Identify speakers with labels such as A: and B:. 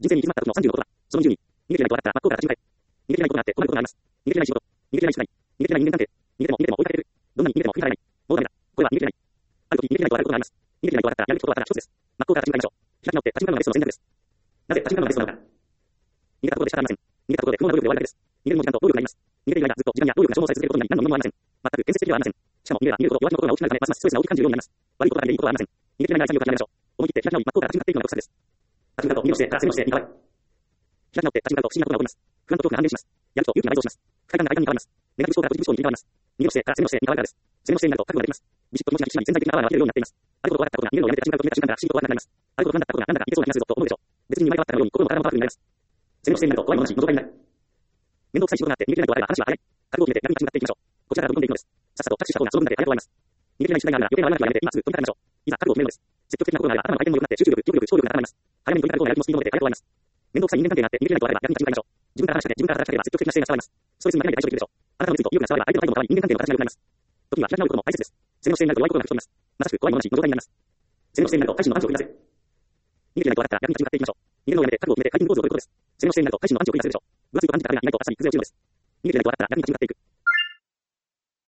A: 人生に行き詰まった時の30のことは、その20に、逃げ切れないと笑ったら真っ向から立ち向かえ。逃げ切れないことがあって困ることがあります。逃げ切れない仕事、逃げ切れない宿題、逃げ切れない人間関係、逃げても追いかけてくる。どんなに逃げても振り払えない。もうダメだ。これは逃げ切れない。ある時逃げ切れないと笑うことがあります。逃げ切れないと笑ったらやるべきことはただ一つです。真っ向から立ち向かいましょう。開き直って立ち向かうのがベストの戦略です。なぜ立ち向かうのがベストなのか。逃げたところで仕方ありません。逃げたところで不毛な努力で終わるだけです。逃げるのも時間と労力があります。逃げている間ずっと時間や労力が消耗され続けることに何の意味もありません。全く建設的ではありません。しかも逃げれば逃げるほど弱気の心が大きくなるため、ますますストレスが大きく感じるようになります。悪いことができることはありません。逃げ切れない愛さんを諦めましょう。思い切って開き直り真っ向から立ち向かっていくのが国策です。立ち向かうと右の姿勢から背の姿勢に変わる。開き直って立ち向かうと不思議なことが起こります。不安と恐怖が半減します。やると勇気が倍増します。不快感が快感に変わります。ネガティブ思考からポジティブ思考に切り替わります。右の姿勢から背の姿勢に変わるからです。背の姿勢になると覚悟ができます。ビシッと気持ちが引き締まり潜在的なパワーが湧き出るようになっています。あることが分かったことが逃げるのをやめて立ち向かうと決めた瞬間から不思議と怖くなります。あることが不安だったことがなんだかいけそうな気がするぞと思うでしょう。別に生まれ変わったかのように心も体もパワフルになります。背の姿勢になると怖いものなしの状態になる。面倒くさい仕事があって逃げ切れないと笑えば話は早い。覚悟を決めて楽に立ち向かっていきましょう。こちらから飛び込んでいくのです。さっさと着手した方がその分だけ早く終わります。逃げ切れない宿題があるなら予定は悪なくはやめて今すぐ飛び立てましょう。いざ覚悟を決めるのです。積極的なことがあれば頭の回転も良くなって集中力、記憶力、聴力が高まります。早めに飛び立てることがやる気もスピードも出て早く終わります。面倒くさい人間関係があって逃げ切れないと笑えば逆に立ち向かいましょう。自分から話しかけ、自分から働きかければ積極的な姿勢が伝わります。ストレスに負けないで対処できるでしょう。あなたの熱意と意欲が伝われば相手の態度も変わり人間関係の形が良くなります。時には開き直ることも大切です。背の姿勢になると弱いことが吹き飛びます。まさしく怖いものなしの状態になります。背の姿勢になると改心のアンチを振り出せ。逃げ切れないと笑ったら逆に立ち向かっていきましょう。逃げるのをやめて覚悟を決めて回転ポーズを取ることです。背の姿勢になると改心のアンチを繰り出せるでしょう。分厚いと感じたからにないとまさに崩れ落ちるのです。逃げ切れないと笑ったら逆に立ち向かっていく。